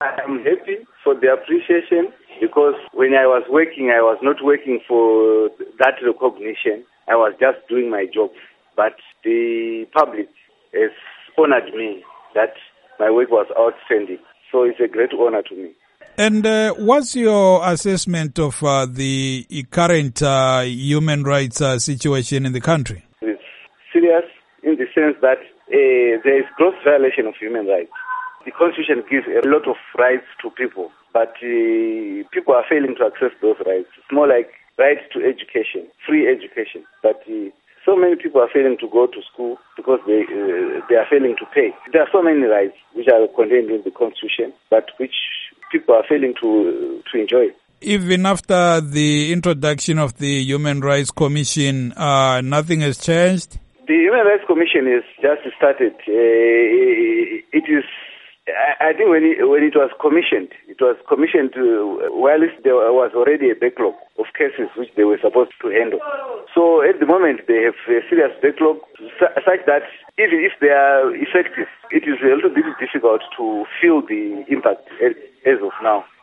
I'm happy for the appreciation because when I was working, I was not working for that recognition. I was just doing my job. But the public has honored me that my work was outstanding. So it's a great honor to me. And what's your assessment of the current human rights situation in the country? It's serious in the sense that there is gross violation of human rights. The Constitution gives a lot of rights to people, but people are failing to access those rights. It's more like right to education, free education. But so many people are failing to go to school because they are failing to pay. There are so many rights which are contained in the Constitution, but which people are failing to enjoy. Even after the introduction of the Human Rights Commission, nothing has changed? The Human Rights Commission is just started. It is, I think when it was commissioned while there was already a backlog of cases which they were supposed to handle. So at the moment they have a serious backlog such that even if they are effective, it is a little bit difficult to feel the impact as of now.